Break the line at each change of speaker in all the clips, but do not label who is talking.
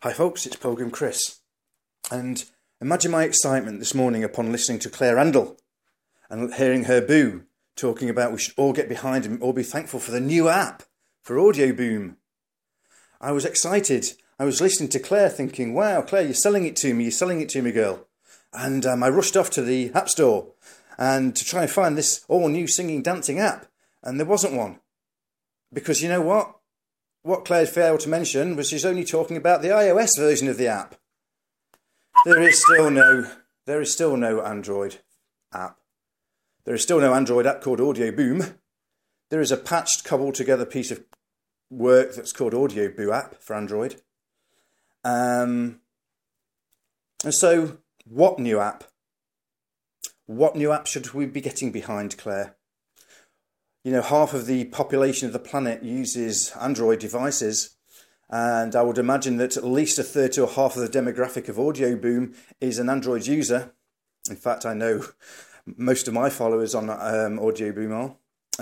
Hi folks, it's Pilgrim Chris, and imagine my excitement this morning upon listening to Claire Randall and hearing her boo talking about we should all get behind and all be thankful for the new app for Audio Boom. I was excited. I was listening to Claire thinking, wow, Claire, you're selling it to me, girl. And I rushed off to the App Store and to try and find this all-new singing, dancing app, and there wasn't one. Because you know what? What Claire failed to mention was she's only talking about the iOS version of the app. There is still no Android app. There is still no Android app called Audio Boom. There is a patched, cobbled together piece of work that's called Audio Boo app for Android. And so, what new app? What new app should we be getting behind, Claire? You know, half of the population of the planet uses Android devices, and I would imagine that at least a third to a half of the demographic of Audio Boom is an Android user. In fact, I know most of my followers on Audio Boom are.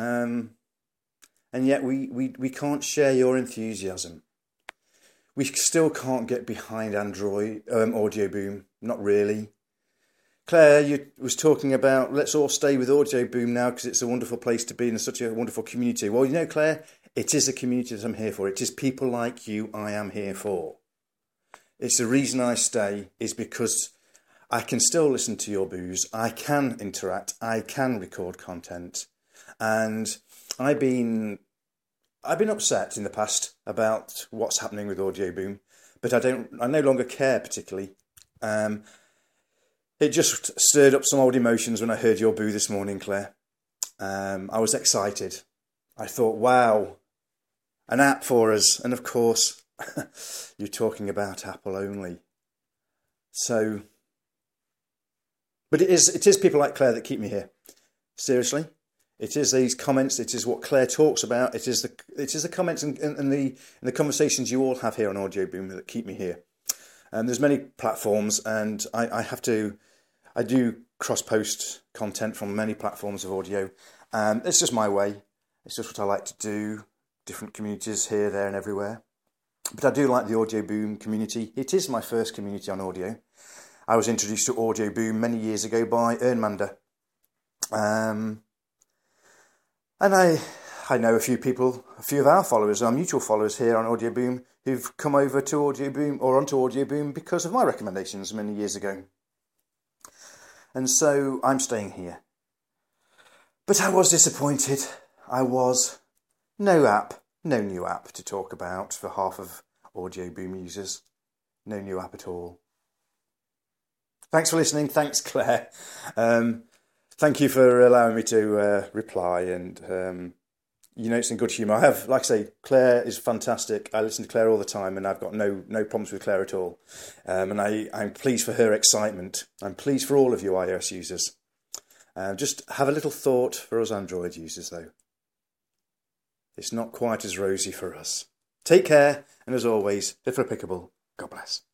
And yet we can't share your enthusiasm. We still can't get behind Android Audio Boom, not really. Claire, you was talking about let's all stay with Audio Boom now because it's a wonderful place to be and such a wonderful community. Well, you know, Claire, it is a community that I'm here for. It is people like you I am here for. It's the reason I stay is because I can still listen to your boos. I can interact. I can record content. And I've been upset in the past about what's happening with Audio Boom, but I no longer care particularly. It just stirred up some old emotions when I heard your boo this morning, Claire. I was excited. I thought, wow, an app for us. And of course, you're talking about Apple only. So, but it is people like Claire that keep me here. Seriously. It is these comments. It is what Claire talks about. It is the comments and the conversations you all have here on Audio Boom that keep me here. There's many platforms, and I do cross-post content from many platforms of audio. It's just my way. It's just what I like to do. Different communities here, there and everywhere. But I do like the Audio Boom community. It is my first community on audio. I was introduced to Audio Boom many years ago by Ernmander. And I know a few of our followers, our mutual followers here on Audio Boom, who've come over to Audio Boom or onto Audio Boom because of my recommendations many years ago. And so I'm staying here. But I was disappointed. No new app to talk about for half of Audio Boom users. No new app at all. Thanks for listening. Thanks, Claire. Thank you for allowing me to reply, and it's in good humour. I have, like I say, Claire is fantastic. I listen to Claire all the time, and I've got no problems with Claire at all. And I'm pleased for her excitement. I'm pleased for all of you iOS users. Just have a little thought for us Android users, though. It's not quite as rosy for us. Take care, and as always, if applicable, God bless.